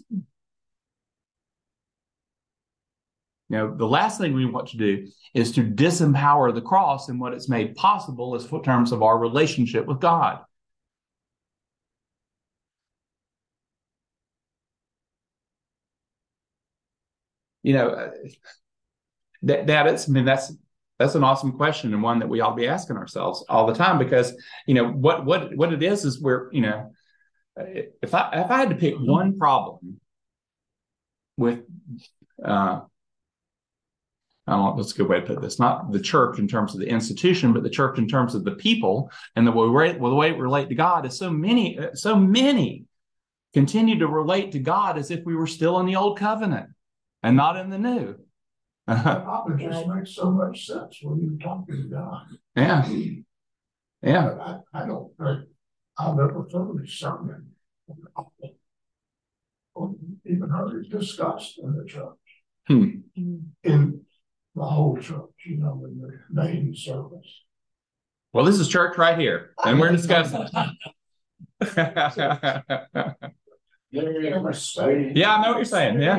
You know, the last thing we want to do is to disempower the cross and what it's made possible as in terms of our relationship with God. You know, that, that it's, I mean, that's, that's an awesome question and one that we ought to be asking ourselves all the time because, you know, what, what, what it is, is we're, you know, if I, if I had to pick one problem with, uh, I don't know, that's a good way to put this, not the church in terms of the institution, but the church in terms of the people and the way, well, the way we relate to God is so many, so many continue to relate to God as if we were still in the old covenant and not in the new. Papa just makes so much sense when you're talking to God. Yeah. Yeah. I, I don't think I've ever heard a sermon or even heard it discussed in the church. Hmm. In the whole church, you know, in the main service. Well, this is church right here, and we're discussing. Yeah, I know what you're saying. Yeah.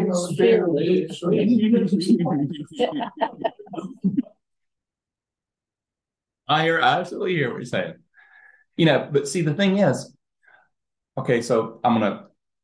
I hear, I absolutely hear what you're saying. You know, but see, the thing is, okay, so I'm going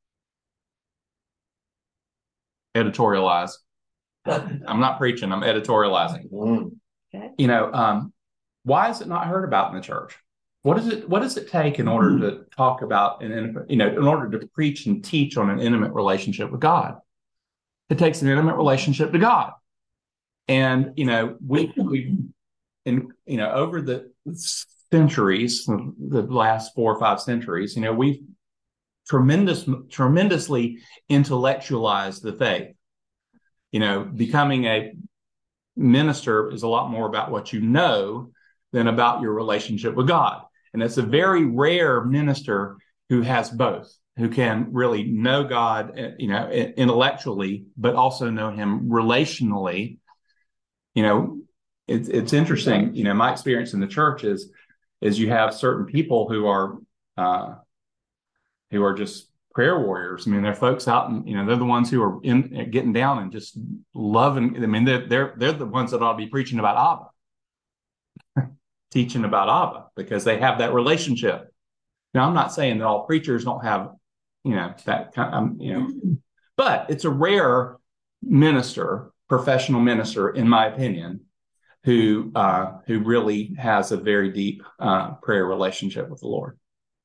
to editorialize. I'm not preaching, I'm editorializing. Okay. You know, um, why is it not heard about in the church? What does it, what does it take in order to talk about, an, you know, in order to preach and teach on an intimate relationship with God? It takes an intimate relationship to God. And, you know, we, we, in, you know, over the centuries, the last four or five centuries, you know, we've tremendous, tremendously intellectualized the faith. You know, becoming a minister is a lot more about what you know than about your relationship with God. And it's a very rare minister who has both, who can really know God, you know, intellectually, but also know him relationally. You know, it's it's interesting. You know, my experience in the church is, is you have certain people who are, uh, who are just prayer warriors. I mean, they're folks out and, you know, they're the ones who are in getting down and just loving. I mean, they're, they're, they're the ones that ought to be preaching about Abba, teaching about Abba, because they have that relationship. Now, I'm not saying that all preachers don't have, you know, that kind of, you know, but it's a rare minister, professional minister, in my opinion, who, uh, who really has a very deep uh, prayer relationship with the Lord.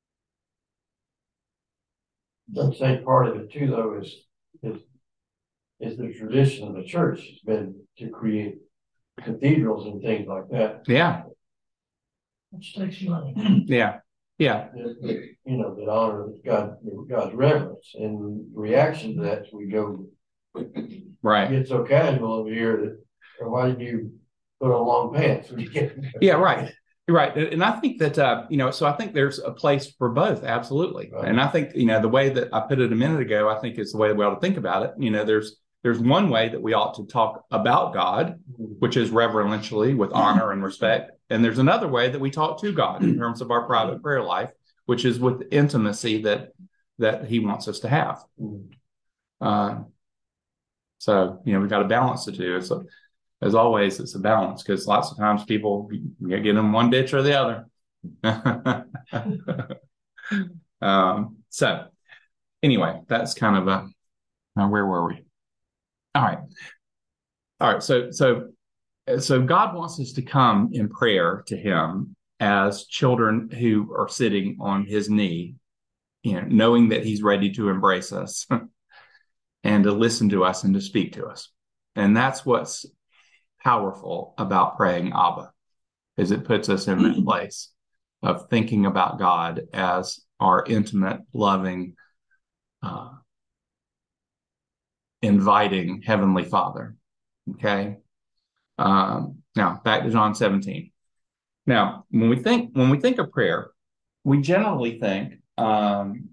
The same part of it too, though, is is is the tradition of the church has been to create cathedrals and things like that. Yeah. Which takes money. Yeah. Yeah. That, you know, that honor God, God's reverence, and reaction to that, we go, right. Get so casual over here that, or why did you put on long pants when you get there? Yeah, right. Right. And I think that, uh, you know, so I think there's a place for both. Absolutely. Right. And I think, you know, the way that I put it a minute ago, I think is the way that we ought to think about it. You know, there's, there's one way that we ought to talk about God, which is reverentially with honor and respect. And there's another way that we talk to God in terms of our private prayer life, which is with intimacy that, that he wants us to have. Uh, so, you know, we've got to balance the two. So, as always, it's a balance, because lots of times people get in one ditch or the other. um, so anyway, that's kind of a, uh, where were we? All right. All right. So, so, so God wants us to come in prayer to him as children who are sitting on his knee, you know, knowing that he's ready to embrace us and to listen to us and to speak to us. And that's what's powerful about praying Abba, is it puts us in that place of thinking about God as our intimate, loving, uh, inviting Heavenly Father. Okay. Um, now back to John seventeen. Now, when we think when we think of prayer, we generally think, um,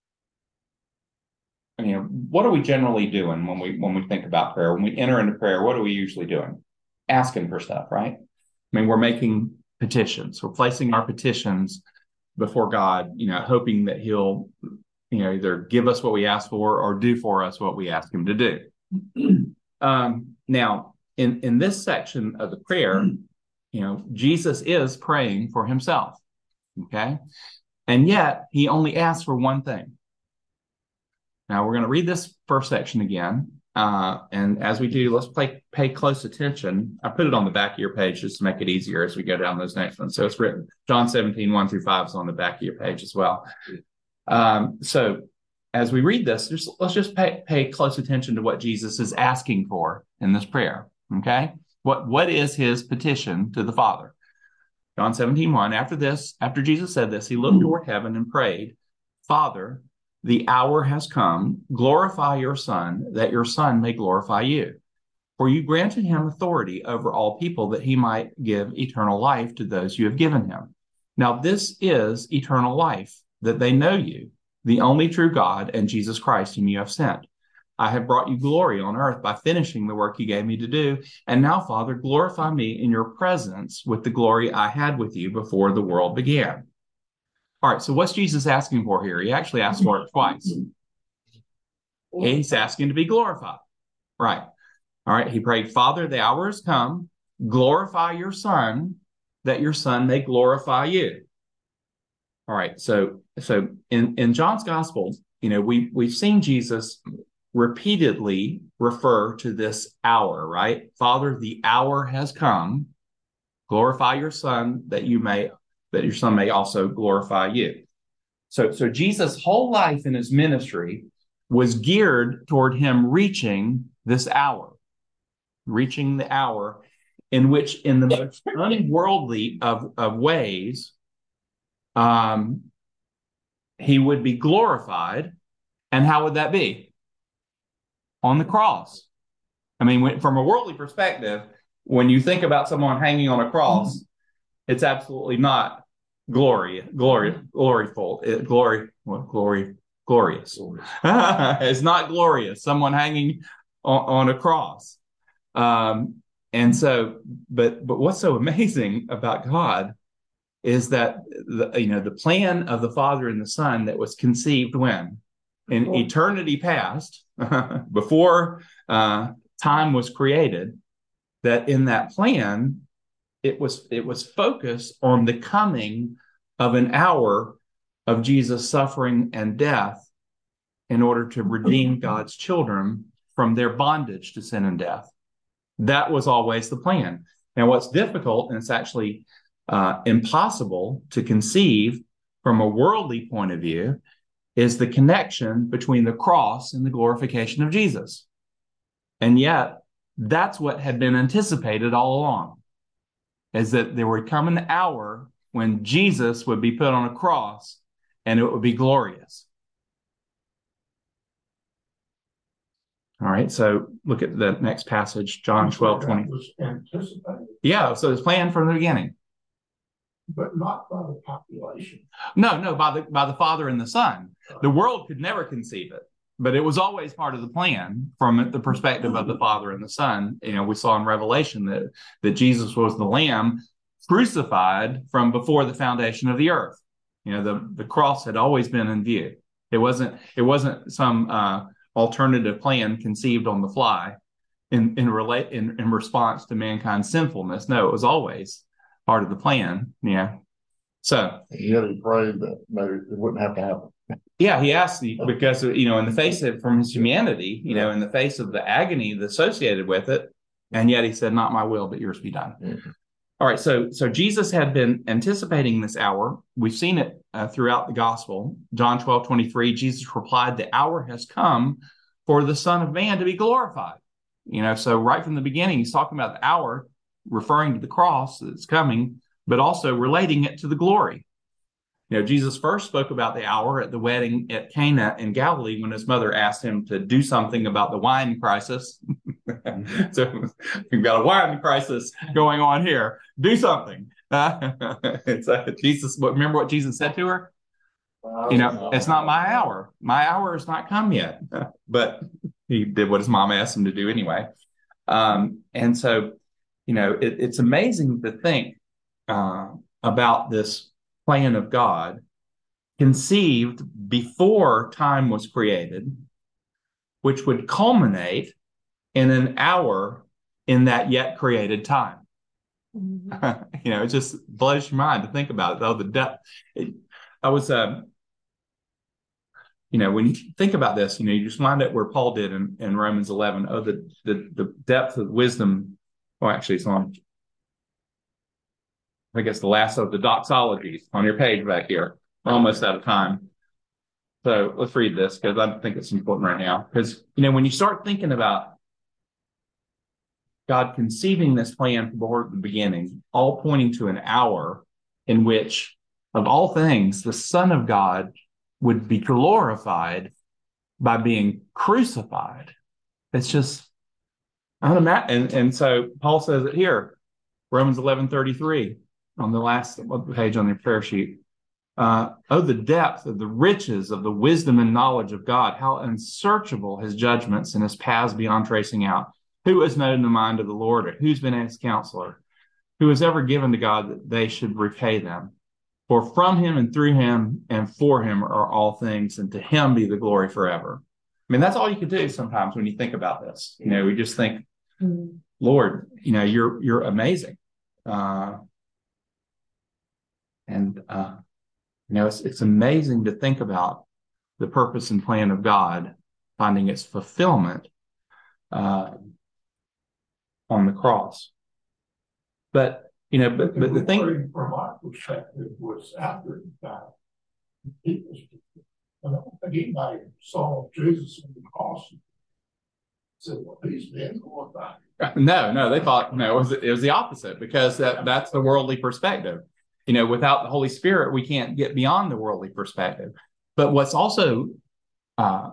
you know, what are we generally doing when we when we think about prayer? When we enter into prayer, what are we usually doing? Asking for stuff, right? I mean, we're making petitions. We're placing our petitions before God, you know, hoping that he'll, you know, either give us what we ask for or do for us what we ask him to do. um, now, in, in this section of the prayer, you know, Jesus is praying for himself, okay? And yet, he only asks for one thing. Now, we're going to read this first section again. Uh, and as we do, let's play, pay close attention. I put it on the back of your page just to make it easier as we go down those next ones. So it's written, John seventeen, one through five is on the back of your page as well. Um, so as we read this, just, let's just pay, pay close attention to what Jesus is asking for in this prayer, okay? What, what is his petition to the Father? John seventeen one, after this, after Jesus said this, he looked toward heaven and prayed, Father, the hour has come, glorify your Son, that your Son may glorify you. For you granted him authority over all people, that he might give eternal life to those you have given him. Now this is eternal life, that they know you, the only true God, and Jesus Christ, whom you have sent. I have brought you glory on earth by finishing the work you gave me to do. And now, Father, glorify me in your presence with the glory I had with you before the world began. All right, so what's Jesus asking for here? He actually asked for it twice. He's asking to be glorified. Right. All right, he prayed, Father, the hour has come. Glorify your Son, that your Son may glorify you. All right, so so in, in John's Gospel, you know, we, we've seen Jesus repeatedly refer to this hour, right? Father, the hour has come. Glorify your Son, that you may, that your Son may also glorify you. So, so Jesus' whole life in his ministry was geared toward him reaching this hour, reaching the hour in which, in the most unworldly of, of ways, um, he would be glorified. And how would that be? On the cross. I mean, when, from a worldly perspective, when you think about someone hanging on a cross, it's absolutely not glory, glory, gloryful, it, glory, well, glory, glorious. It's not glorious. Someone hanging on, on a cross. Um, and so, but but what's so amazing about God is that the, you know, the plan of the Father and the Son that was conceived when? In eternity past, before uh, time was created, that in that plan, it was it was focused on the coming of an hour of Jesus' suffering and death in order to redeem God's children from their bondage to sin and death. That was always the plan. Now, what's difficult, and it's actually uh, impossible to conceive from a worldly point of view, is the connection between the cross and the glorification of Jesus. And yet, that's what had been anticipated all along, is that there would come an hour when Jesus would be put on a cross and it would be glorious. All right, so look at the next passage, John twelve twenty. Was anticipated, Yeah, so it's planned from the beginning. but not by the population. No, no, by the by the Father and the Son. The world could never conceive it, but it was always part of the plan from the perspective of the Father and the Son. You know, we saw in Revelation that, that Jesus was the Lamb crucified from before the foundation of the earth. You know, the, the cross had always been in view. It wasn't it wasn't some uh, alternative plan conceived on the fly in in relate in, in response to mankind's sinfulness. No, it was always part of the plan. Yeah. So yet he prayed that maybe it wouldn't have to happen. yeah, he asked the, because, you know, in the face of from his humanity, you know, in the face of the agony associated with it, and yet he said, not my will, but yours be done. Mm-hmm. All right. So, so Jesus had been anticipating this hour. We've seen it uh, throughout the gospel. John twelve twenty-three, Jesus replied, the hour has come for the Son of Man to be glorified. You know, so right from the beginning, he's talking about the hour, referring to the cross that's coming, but also relating it to the glory. You know, Jesus first spoke about the hour at the wedding at Cana in Galilee when his mother asked him to do something about the wine crisis. So we've got a wine crisis going on here. Do something. Uh, it's uh, Jesus. Remember what Jesus said to her? You know, it's not my hour. My hour has not come yet. But he did what his mom asked him to do anyway. Um, and so, you know, it, it's amazing to think uh, about this plan of God conceived before time was created, which would culminate in an hour in that yet created time. Mm-hmm. You know, it just blows your mind to think about it, though. The depth. It, I was, uh, you know, when you think about this, you know, you just wind up where Paul did in, in Romans eleven. Oh, the, the the depth of wisdom. Oh, actually, it's on. I guess the last of the doxologies on your page back here. We're almost out of time. So let's read this because I think it's important right now. Because, you know, when you start thinking about God conceiving this plan from the beginning, all pointing to an hour in which, of all things, the Son of God would be glorified by being crucified. It's just unimaginable. And, and so Paul says it here, Romans eleven thirty-three, on the last page on the prayer sheet. Uh, oh, the depth of the riches of the wisdom and knowledge of God, how unsearchable his judgments and his paths beyond tracing out. Who has known the mind of the Lord, or who's been his counselor? Who has ever given to God that they should repay them? For from him and through him and for him are all things, and to him be the glory forever. I mean, that's all you can do sometimes when you think about this. You know, we just think, mm-hmm. Lord, you know, you're you're amazing. Uh, and, uh, you know, it's, it's amazing to think about the purpose and plan of God finding its fulfillment uh, on the cross. But, you know, but, but the thing from our perspective was after that. He was, I don't think anybody saw Jesus on the cross and said, well, he's been glorified. No, no, they thought, no, it was, it was the opposite, because that, that's the worldly perspective. You know, without the Holy Spirit, we can't get beyond the worldly perspective. But what's also uh,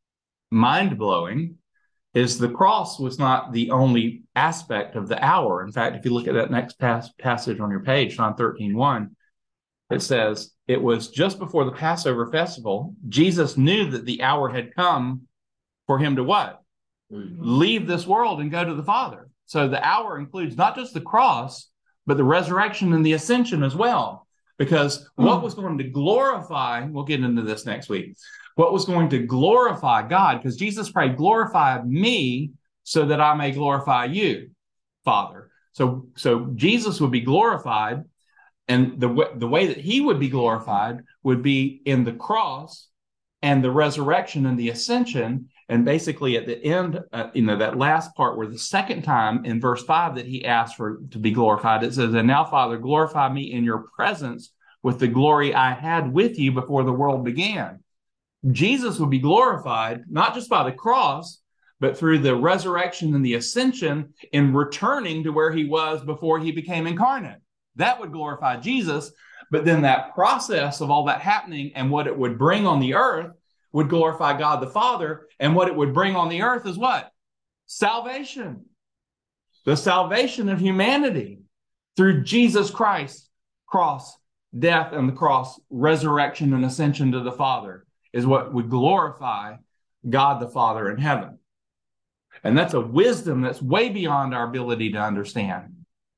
mind-blowing is the cross was not the only aspect of the hour. In fact, if you look at that next pas- passage on your page, John thirteen one, it says, it was just before the Passover festival, Jesus knew that the hour had come for him to what? Leave this world and go to the Father. So the hour includes not just the cross, but the resurrection and the ascension as well. Because what was going to glorify, we'll get into this next week, what was going to glorify God, because Jesus prayed, glorify me so that I may glorify you, Father. So, so Jesus would be glorified, and the, w- the way that he would be glorified would be in the cross and the resurrection and the ascension. And basically at the end, uh, you know, that last part where the second time in verse five that he asked for to be glorified, it says, and now, Father, glorify me in your presence with the glory I had with you before the world began. Jesus would be glorified, not just by the cross, but through the resurrection and the ascension in returning to where he was before he became incarnate. That would glorify Jesus. But then that process of all that happening and what it would bring on the earth would glorify God the Father, and what it would bring on the earth is what? Salvation. The salvation of humanity through Jesus Christ, cross, death and the cross, resurrection and ascension to the Father is what would glorify God the Father in heaven. And that's a wisdom that's way beyond our ability to understand.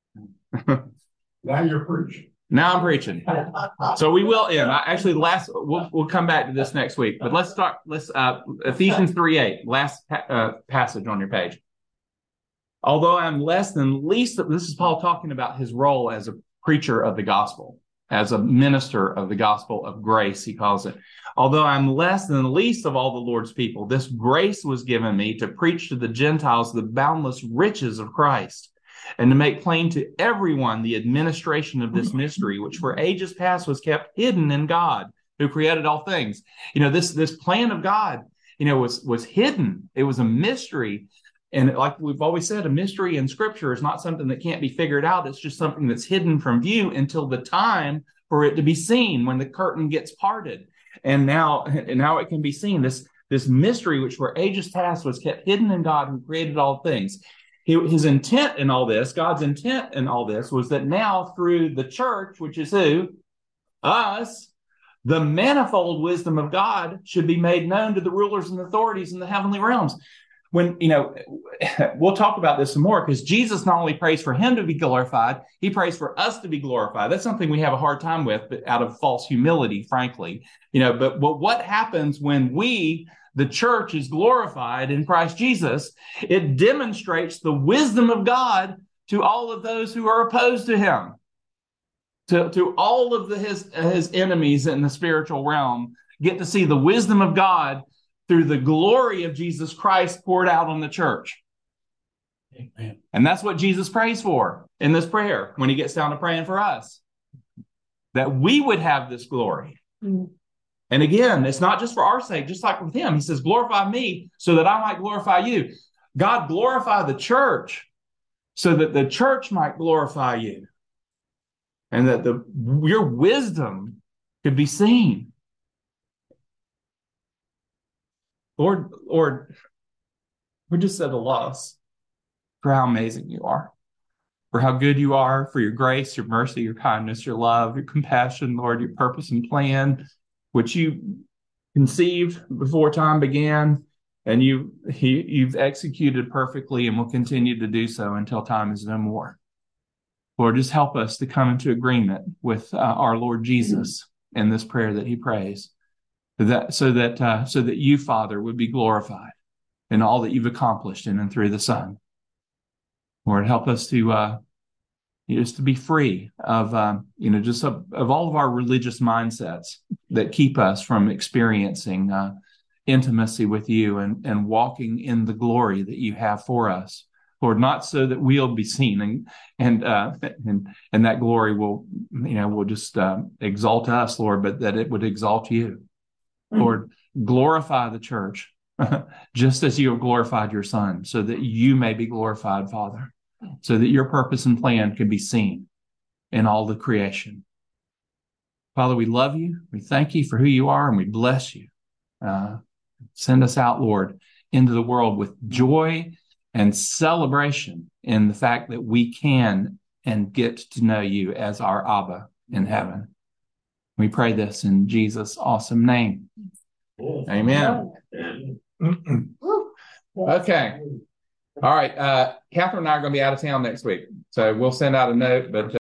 Now you're preaching. Now I'm preaching. So we will end. I, actually, last we'll we'll come back to this next week. But let's start. Let's uh, Ephesians three eight, last pa- uh, passage on your page. Although I'm less than least, this is Paul talking about his role as a preacher of the gospel, as a minister of the gospel of grace, he calls it. Although I'm less than the least of all the Lord's people, this grace was given me to preach to the Gentiles the boundless riches of Christ, and to make plain to everyone the administration of this mystery, which for ages past was kept hidden in God, who created all things. You know, this, this plan of God, you know, was, was hidden. It was a mystery. And like we've always said, a mystery in Scripture is not something that can't be figured out. It's just something that's hidden from view until the time for it to be seen, when the curtain gets parted. And now, and now it can be seen. This, this mystery, which for ages past was kept hidden in God, who created all things. His intent in all this, God's intent in all this, was that now through the church, which is who? Us, the manifold wisdom of God should be made known to the rulers and authorities in the heavenly realms. When, you know, we'll talk about this some more, because Jesus not only prays for him to be glorified, he prays for us to be glorified. That's something we have a hard time with, but out of false humility, frankly. You know, but, but what happens when we, the church, is glorified in Christ Jesus? It demonstrates the wisdom of God to all of those who are opposed to him, to, to all of the, his, his enemies in the spiritual realm, get to see the wisdom of God through the glory of Jesus Christ poured out on the church. Amen. And that's what Jesus prays for in this prayer when he gets down to praying for us, that we would have this glory. Mm. And again, it's not just for our sake, just like with him. He says, glorify me so that I might glorify you. God glorified the church so that the church might glorify you, and that the your wisdom could be seen. Lord, Lord, we're just at a loss for how amazing you are, for how good you are, for your grace, your mercy, your kindness, your love, your compassion, Lord, your purpose and plan, which you conceived before time began, and you, he, you've executed perfectly and will continue to do so until time is no more. Lord, just help us to come into agreement with uh, our Lord Jesus in this prayer that he prays, that so that uh, so that you, Father, would be glorified in all that you've accomplished in and through the Son. Lord, help us to uh, just to be free of um, you know just of, of all of our religious mindsets that keep us from experiencing uh, intimacy with you and and walking in the glory that you have for us. Lord, not so that we'll be seen and and uh, and and that glory will you know will just uh, exalt us, Lord, but that it would exalt you. Mm-hmm. Lord, glorify the church just as you have glorified your Son, so that you may be glorified, Father, so that your purpose and plan can be seen in all the creation. Father, we love you. We thank you for who you are, and we bless you. Uh, send us out, Lord, into the world with joy and celebration in the fact that we can and get to know you as our Abba in heaven. We pray this in Jesus' awesome name. Amen. Okay. All right. Uh, Catherine and I are going to be out of town next week, so we'll send out a note, but